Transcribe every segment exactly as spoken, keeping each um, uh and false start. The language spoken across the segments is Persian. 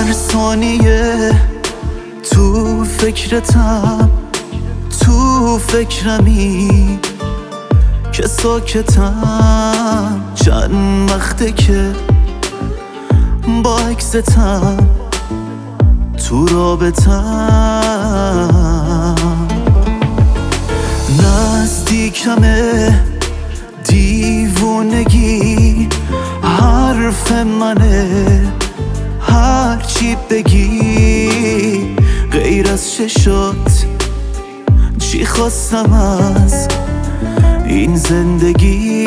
هر ثانیه تو فکرتم، تو فکرمی که ساکتم. چند وقته که با عکستم تو رابطم. نزدیکمه دیوونگی حرف منه، هر چی بگی غیر از چشات چی خواستم از این زندگی.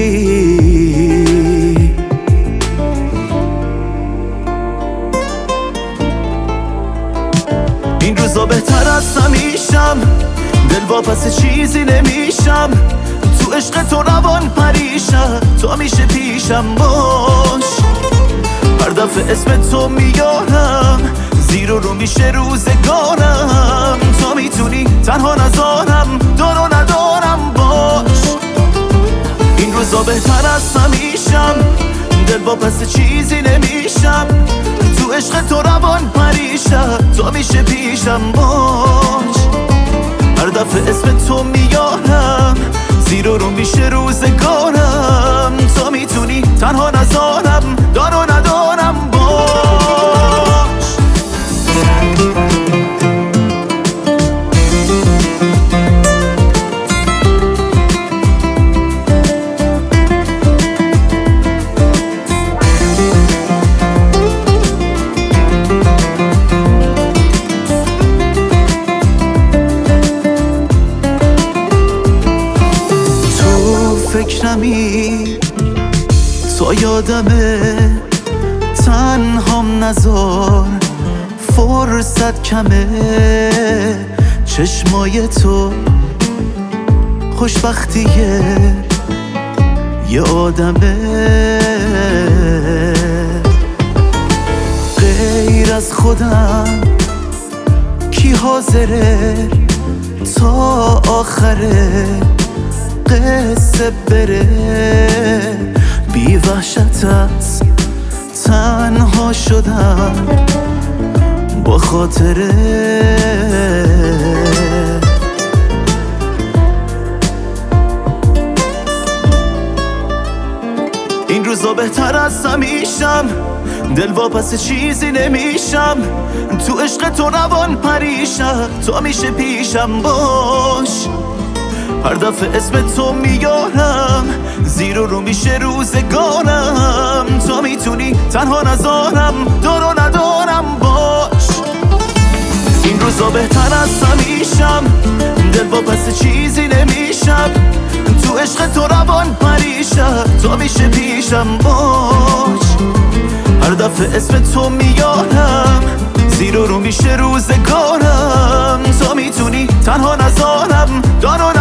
این روزا بهتر از همیشم، دل واپس چیزی نمیشم. تو عشق تو روان پریشم، تو میشه پیشم باش. هر دفعه اسم تو میارم، زیر و رو میشه روزگارم. تو میتونی تنها نذارم، دار و ندارم باش. این روزا بهتر از همیشم، دل واپس چیزی نمیشم. تو عشق تو روان پریشم، تو میشه پیشم باش. هر دفعه اسم تو میارم، زیر و رو میشه روزگارم. تو میتونی تنها نذارم، دار و ندارم باش. فکرمی تو یادمه، تنهام نذار فرصت کمه. چشمای تو خوشبختیه یه آدمه. غیر از خودم کی حاضره تا آخره قصه بره؟ بی وحشت از تنها شدم با خاطره. این روزا بهتر از همیشم، دل واپس چیزی نمیشم. تو عشق تو روان پریشم، تو میشه پیشم باش. هر دفعه اسم تو میارم، زیر و رو میشه روزگارم. تو میتونی تنها نذارم، دار و ندارم باش. این روزا بهتر از همیشم، دل واپس چیزی نمیشم. تو عشق تو روان پریشم، تو میشه پیشم باش. هر دفعه اسم تو میارم، زیر و رو میشه روزگارم. تو میتونی تنها نذارم، دار و